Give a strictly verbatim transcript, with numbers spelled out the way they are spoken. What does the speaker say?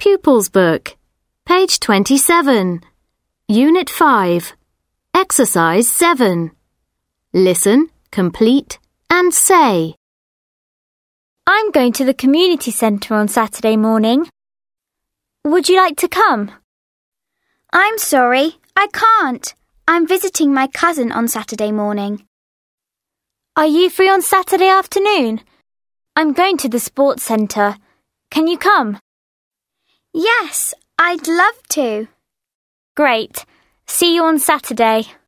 Pupils Book, page twenty-seven, Unit five, Exercise seven. Listen, complete, and say. I'm going to the community centre on Saturday morning. Would you like to come? I'm sorry, I can't. I'm visiting my cousin on Saturday morning. Are you free on Saturday afternoon? I'm going to the sports centre. Can you come? Yes, I'd love to. Great. See you on Saturday.